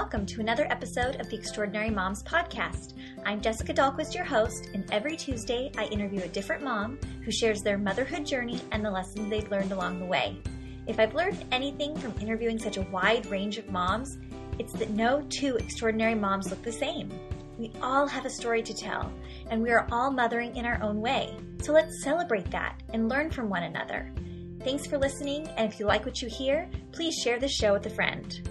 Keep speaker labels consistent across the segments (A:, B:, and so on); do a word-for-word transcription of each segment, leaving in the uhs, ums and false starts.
A: welcome to another episode of the Extraordinary Moms Podcast. I'm Jessica Dahlquist, your host, and every Tuesday I interview a different mom who shares their motherhood journey and the lessons they've learned along the way. If I've learned anything from interviewing such a wide range of moms, it's that no two extraordinary moms look the same. We all have a story to tell, and we are all mothering in our own way. So let's celebrate that and learn from one another. Thanks for listening, and if you like what you hear, please share this show with a friend.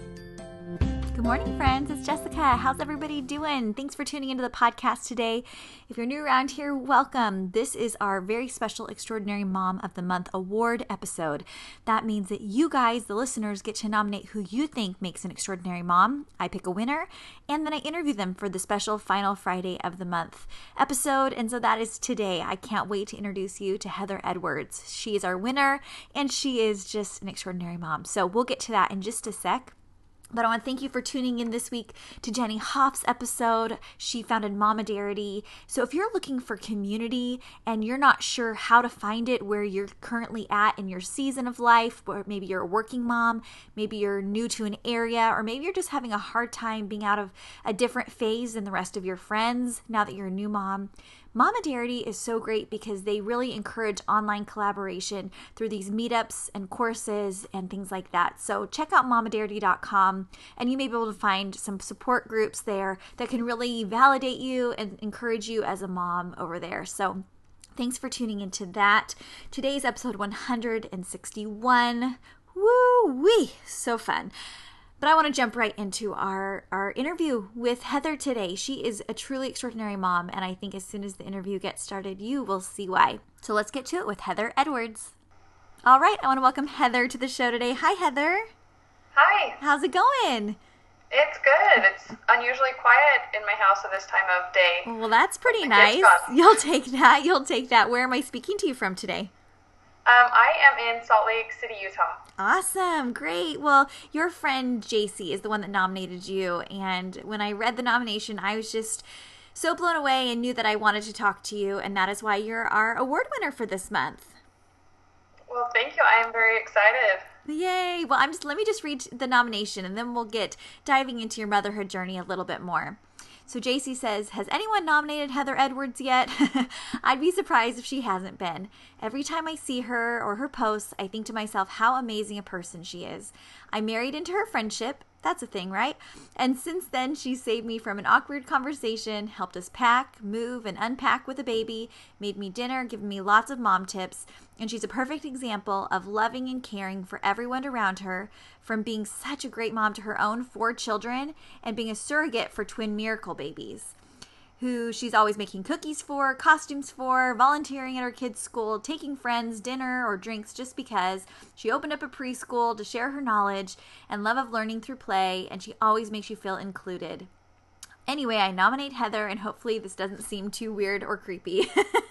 A: Good morning, friends. It's Jessica. How's everybody doing? Thanks for tuning into the podcast today. If you're new around here, welcome. This is our very special Extraordinary Mom of the Month award episode. That means that you guys, the listeners, get to nominate who you think makes an extraordinary mom. I pick a winner, and then I interview them for the special final Friday of the month episode. And so that is today. I can't wait to introduce you to Heather Edwards. She is our winner, and she is just an extraordinary mom. So we'll get to that in just a sec. But I want to thank you for tuning in this week to Jenny Hoff's episode. She founded Momadarity. So if you're looking for community and you're not sure how to find it where you're currently at in your season of life, or maybe you're a working mom, maybe you're new to an area, or maybe you're just having a hard time being out of a different phase than the rest of your friends now that you're a new mom, Momadarity is so great because they really encourage online collaboration through these meetups and courses and things like that. So check out momadarity dot com and you may be able to find some support groups there that can really validate you and encourage you as a mom over there. So thanks for tuning into that. Today's episode one hundred sixty-one. Woo-wee! So fun. But I want to jump right into our, our interview with Heather today. She is a truly extraordinary mom, and I think as soon as the interview gets started, you will see why. So let's get to it with Heather Edwards. All right, I want to welcome Heather to the show today. Hi, Heather.
B: Hi.
A: How's it going?
B: It's good. It's unusually quiet in my house at this time of day.
A: Well, that's pretty nice. You'll take that. You'll take that. Where am I speaking to you from today?
B: Um, I am in Salt Lake City, Utah.
A: Awesome. Great. Well, your friend J C is the one that nominated you. And when I read the nomination, I was just so blown away and knew that I wanted to talk to you. And that is why you're our award winner for this month.
B: Well, thank you. I am very excited.
A: Yay. Well, I'm just, let me just read the nomination and then we'll get diving into your motherhood journey a little bit more. So J C says, has anyone nominated Heather Edwards yet? I'd be surprised if she hasn't been. Every time I see her or her posts, I think to myself how amazing a person she is. I married into her friendship. That's a thing, right? And since then, she saved me from an awkward conversation, helped us pack, move, and unpack with a baby, made me dinner, given me lots of mom tips, and she's a perfect example of loving and caring for everyone around her, from being such a great mom to her own four children and being a surrogate for twin miracle babies, who she's always making cookies for, costumes for, volunteering at her kids' school, taking friends dinner or drinks just because. She opened up a preschool to share her knowledge and love of learning through play, and she always makes you feel included. Anyway, I nominate Heather, and hopefully this doesn't seem too weird or creepy.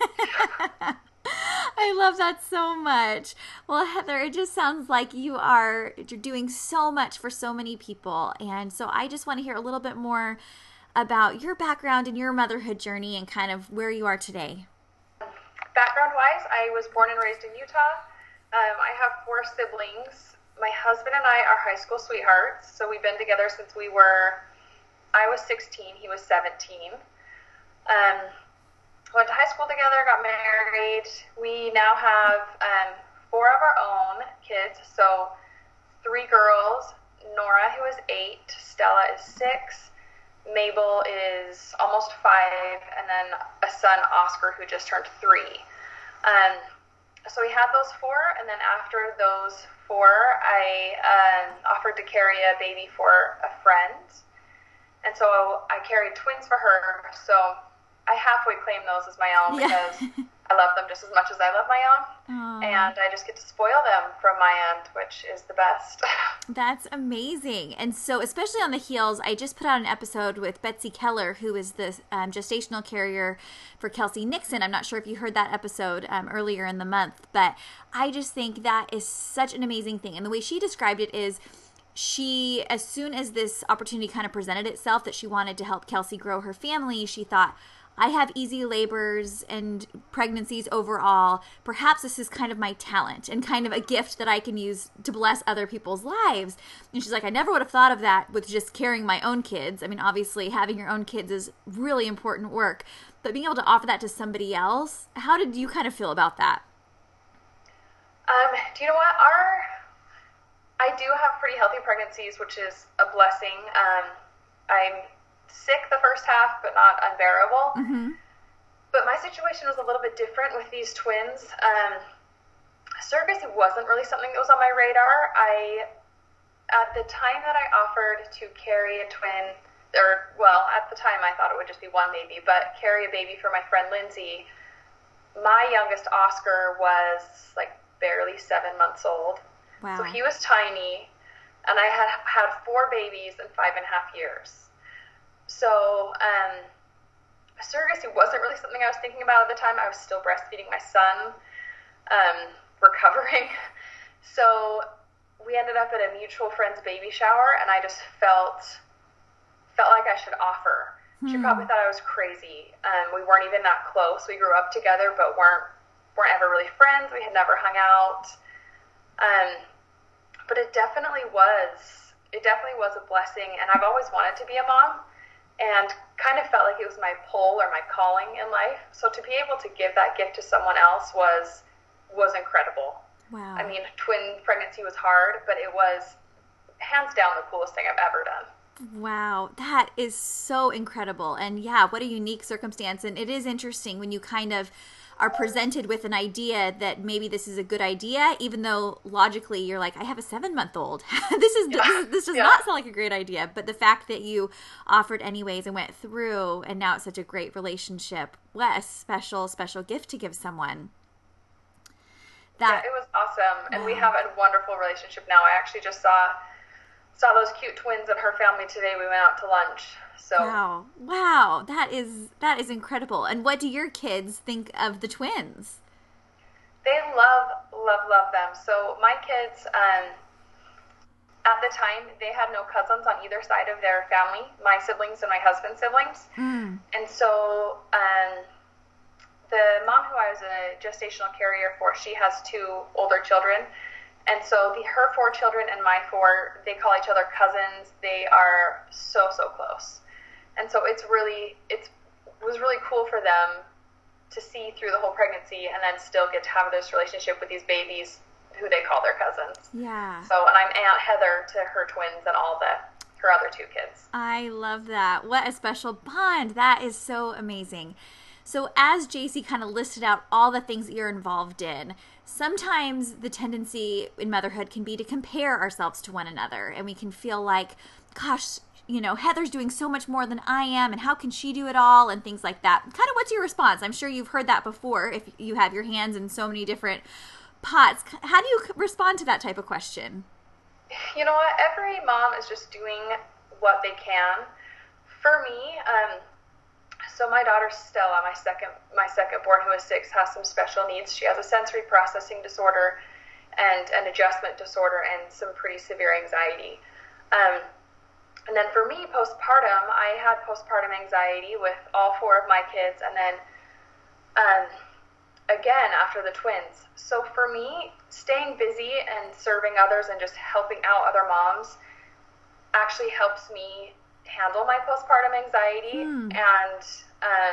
A: I love that so much. Well, Heather, it just sounds like you are you're doing so much for so many people, and so I just want to hear a little bit more about your background and your motherhood journey and kind of where you are today.
B: Background-wise, I was born and raised in Utah. Um, I have four siblings. My husband and I are high school sweethearts, so we've been together since we were, I was sixteen, he was seventeen. Um, went to high school together, got married. We now have um, four of our own kids, so three girls, Nora, who is eight, Stella is six, Mabel is almost five, and then a son, Oscar, who just turned three. Um, so we had those four, and then after those four, I um, offered to carry a baby for a friend. And so I carried twins for her, so I halfway claim those as my own,
A: Yeah.
B: because I love them just as much as I love my own.
A: Aww.
B: And I just get to spoil them from my end, which is the best.
A: That's amazing. And so especially on the heels, I just put out an episode with Betsy Keller, who is the um, gestational carrier for Kelsey Nixon. I'm not sure if you heard that episode um, earlier in the month, but I just think that is such an amazing thing. And the way she described it is she, as soon as this opportunity kind of presented itself that she wanted to help Kelsey grow her family, she thought, I have easy labors and pregnancies overall. Perhaps this is kind of my talent and kind of a gift that I can use to bless other people's lives. And she's like, I never would have thought of that with just carrying my own kids. I mean, obviously having your own kids is really important work, but being able to offer that to somebody else, how did you kind of feel about that?
B: Um, do you know what? Our, I do have pretty healthy pregnancies, which is a blessing. Um, I'm sick the first half, but not unbearable. Mm-hmm. But my situation was a little bit different with these twins. Um, surrogacy wasn't really something that was on my radar. I, at the time that I offered to carry a twin, or, well, at the time I thought it would just be one baby, but carry a baby for my friend Lindsay, my youngest Oscar was like barely seven months old.
A: Wow.
B: So he was tiny, and I had had four babies in five and a half years. So um, surrogacy wasn't really something I was thinking about at the time. I was still breastfeeding my son, um, recovering. So we ended up at a mutual friend's baby shower, and I just felt felt like I should offer. Hmm. She probably thought I was crazy. Um, we weren't even that close. We grew up together, but weren't weren't ever really friends. We had never hung out. Um, but it definitely was. It definitely was a blessing, and I've always wanted to be a mom. And kind of felt like it was my pull or my calling in life. So to be able to give that gift to someone else was was incredible.
A: Wow.
B: I mean, twin pregnancy was hard, but it was hands down the coolest thing I've ever done.
A: Wow, that is so incredible. And yeah, what a unique circumstance. And it is interesting when you kind of are presented with an idea that maybe this is a good idea, even though logically you're like, I have a seven-month-old. this is
B: yeah.
A: this, this does yeah. not sound like a great idea. But the fact that you offered anyways and went through, and now it's such a great relationship, what a special, special gift to give someone.
B: That, yeah, it was awesome. And wow. we have a wonderful relationship now. I actually just saw saw those cute twins and her family today. We went out to lunch. So
A: wow, wow, that is that is incredible. And what do your kids think of the twins?
B: They love, love, love them. So my kids, um, at the time, they had no cousins on either side of their family, my siblings and my husband's siblings. Mm. And so um, the mom who I was a gestational carrier for, she has two older children. And so the her four children and my four, they call each other cousins. They are so, so close. And so it's really, it's, it was really cool for them to see through the whole pregnancy and then still get to have this relationship with these babies who they call their cousins.
A: Yeah.
B: So, and I'm Aunt Heather to her twins and all the, her other two kids.
A: I love that. What a special bond. That is so amazing. So as J C kind of listed out all the things that you're involved in, sometimes the tendency in motherhood can be to compare ourselves to one another. And we can feel like, gosh, you know, Heather's doing so much more than I am, and how can she do it all, and things like that. Kind of what's your response? I'm sure you've heard that before if you have your hands in so many different pots. How do you respond to that type of question?
B: You know what? Every mom is just doing what they can. For me, um, so my daughter Stella, my second, my second born, who is six, has some special needs. She has a sensory processing disorder and an adjustment disorder and some pretty severe anxiety. Um, And then for me, postpartum, I had postpartum anxiety with all four of my kids, and then um, again after the twins. So for me, staying busy and serving others and just helping out other moms actually helps me handle my postpartum anxiety. Mm. And um,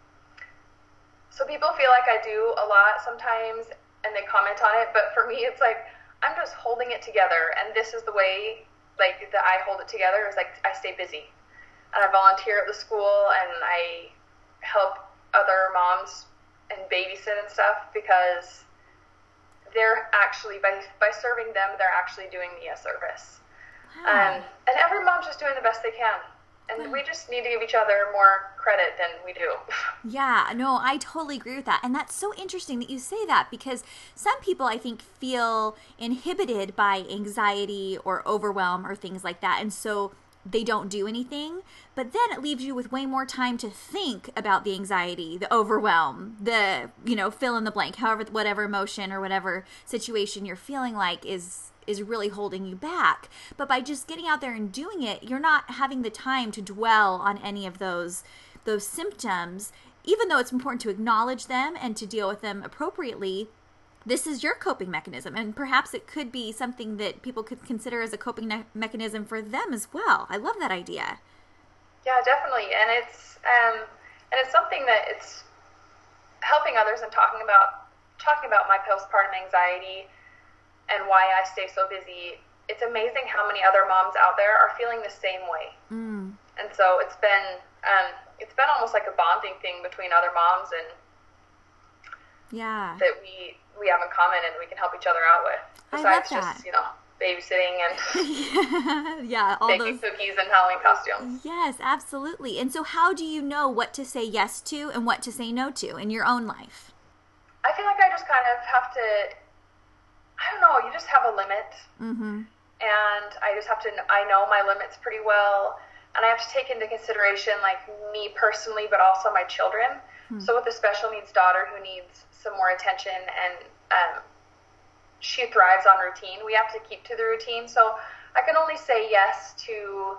B: so people feel like I do a lot sometimes, and they comment on it, but for me, it's like I'm just holding it together, and this is the way like that I hold it together is like I stay busy, and I volunteer at the school, and I help other moms and babysit and stuff, because they're actually by by serving them, they're actually doing me a service. Wow. Um, and every mom's just doing the best they can, and we just need to give each other more credit than we do.
A: Yeah, no, I totally agree with that. And that's so interesting that you say that, because some people, I think, feel inhibited by anxiety or overwhelm or things like that. And so they don't do anything. But then it leaves you with way more time to think about the anxiety, the overwhelm, the, you know, fill in the blank, however, whatever emotion or whatever situation you're feeling like is is really holding you back. But by just getting out there and doing it, you're not having the time to dwell on any of those those symptoms. even though it's important to acknowledge them and to deal with them appropriately, this is your coping mechanism. And perhaps it could be something that people could consider as a coping ne- mechanism for them as well. I love that idea.
B: Yeah, definitely. And it's, um, and it's something that it's helping others and talking about, talking about my postpartum anxiety and why I stay so busy. It's amazing how many other moms out there are feeling the same way. Mm. And so it's been, um, it's been almost like a bonding thing between other moms and
A: yeah,
B: that we, we have in common and we can help each other out with. Besides just, you know, babysitting and
A: yeah, all
B: baking
A: those
B: cookies and Halloween costumes.
A: Yes, absolutely. And so how do you know what to say yes to and what to say no to in your own life?
B: I feel like I just kind of have to, I don't know, you just have a limit. Mm-hmm. And I just have to, I know my limits pretty well. And I have to take into consideration, like, me personally, but also my children. Hmm. So with a special needs daughter who needs some more attention and um, she thrives on routine, we have to keep to the routine. So I can only say yes to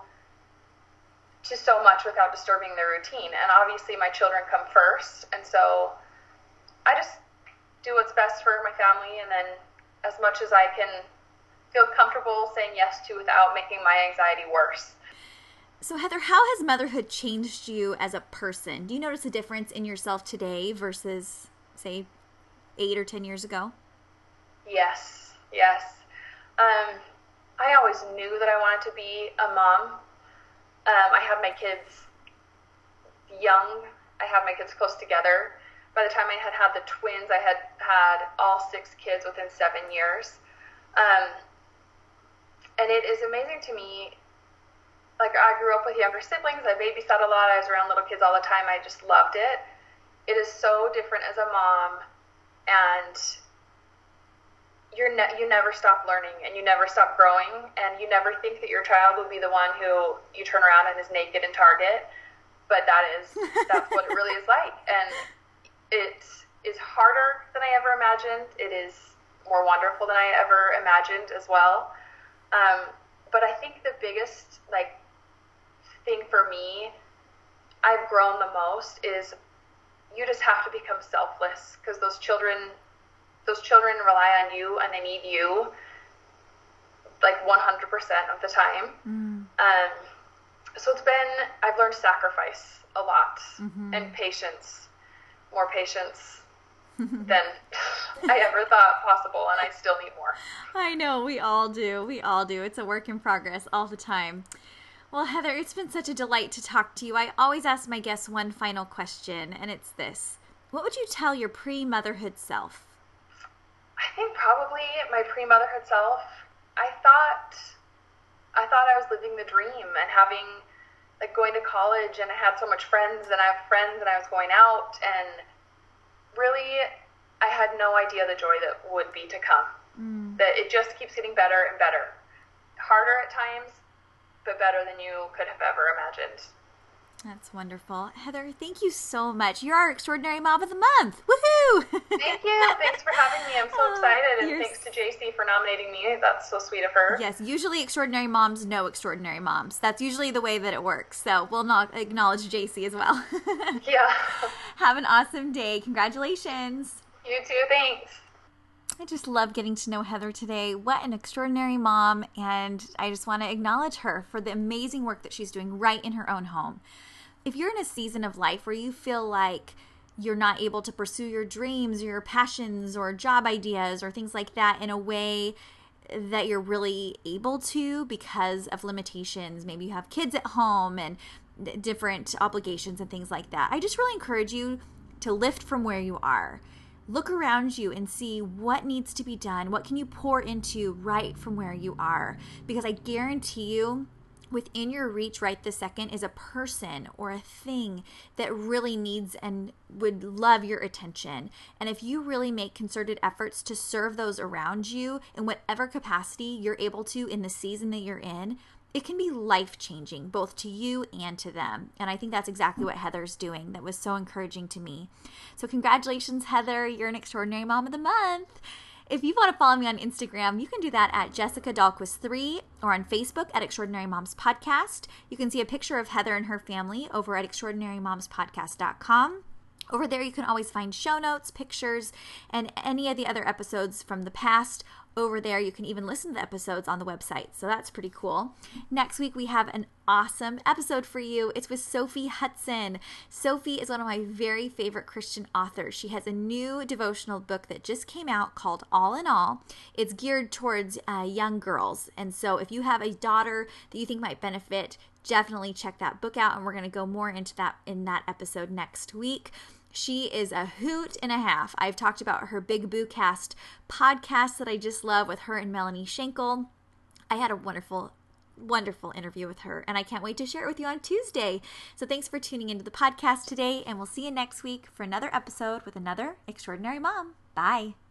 B: to so much without disturbing their routine. And obviously my children come first. And so I just do what's best for my family, and then as much as I can feel comfortable saying yes to without making my anxiety worse.
A: So Heather, how has motherhood changed you as a person? Do you notice a difference in yourself today versus, say, eight or ten years ago?
B: Yes, yes. Um, I always knew that I wanted to be a mom. Um, I had my kids young. I had my kids close together. By the time I had had the twins, I had had all six kids within seven years. Um, and it is amazing to me. Like, I grew up with younger siblings. I babysat a lot. I was around little kids all the time. I just loved it. It is so different as a mom, and you're ne- you never stop learning, and you never stop growing, and you never think that your child will be the one who you turn around and is naked in Target, but that is that's what it really is like. And it is harder than I ever imagined. It is more wonderful than I ever imagined as well. Um, but I think the biggest, like, thing for me, I've grown the most, is you just have to become selfless, because those children, those children rely on you, and they need you, like, one hundred percent of the time. Mm. Um, so it's been, I've learned sacrifice a lot, mm-hmm. and patience, more patience than I ever thought possible, and I still need more.
A: I know, we all do. We all do. It's a work in progress all the time. Well, Heather, it's been such a delight to talk to you. I always ask my guests one final question, and it's this. What would you tell your pre-motherhood self?
B: I think probably my pre-motherhood self, I thought I thought I was living the dream and having, like, going to college, and I had so much friends, and I have friends, and I was going out, and really, I had no idea the joy that would be to come. Mm. That it just keeps getting better and better. Harder at times, but better than you could have ever imagined.
A: That's wonderful. Heather, thank you so much. You're our Extraordinary Mom of the Month. Woohoo!
B: Thank you. Thanks for having me. I'm so excited. And thanks to J C for nominating me. That's so sweet of her.
A: Yes, usually Extraordinary Moms know Extraordinary Moms. That's usually the way that it works. So we'll not acknowledge J C as well.
B: Yeah.
A: Have an awesome day. Congratulations.
B: You too. Thanks.
A: I just love getting to know Heather today. What an extraordinary mom, and I just want to acknowledge her for the amazing work that she's doing right in her own home. If you're in a season of life where you feel like you're not able to pursue your dreams or your passions or job ideas or things like that in a way that you're really able to because of limitations, maybe you have kids at home and different obligations and things like that, I just really encourage you to lift from where you are. Look around you and see what needs to be done. What can you pour into right from where you are? Because I guarantee you, within your reach right this second is a person or a thing that really needs and would love your attention. And if you really make concerted efforts to serve those around you in whatever capacity you're able to in the season that you're in, it can be life-changing, both to you and to them. And I think that's exactly what Heather's doing. That was so encouraging to me. So congratulations, Heather. You're an Extraordinary Mom of the Month. If you want to follow me on Instagram, you can do that at Jessica Dahlquist three or on Facebook at Extraordinary Moms Podcast. You can see a picture of Heather and her family over at extraordinary moms podcast dot com. Over there, you can always find show notes, pictures, and any of the other episodes from the past. Over there, you can even listen to the episodes on the website, so that's pretty cool. Next week, we have an awesome episode for you. It's with Sophie Hudson. Sophie is one of my very favorite Christian authors. She has a new devotional book that just came out called All in All. It's geared towards uh, young girls, and so if you have a daughter that you think might benefit, definitely check that book out, and we're going to go more into that in that episode next week. She is a hoot and a half. I've talked about her Big Boo Cast podcast that I just love with her and Melanie Schenkel. I had a wonderful, wonderful interview with her, and I can't wait to share it with you on Tuesday. So thanks for tuning into the podcast today, and we'll see you next week for another episode with another Extraordinary Mom. Bye.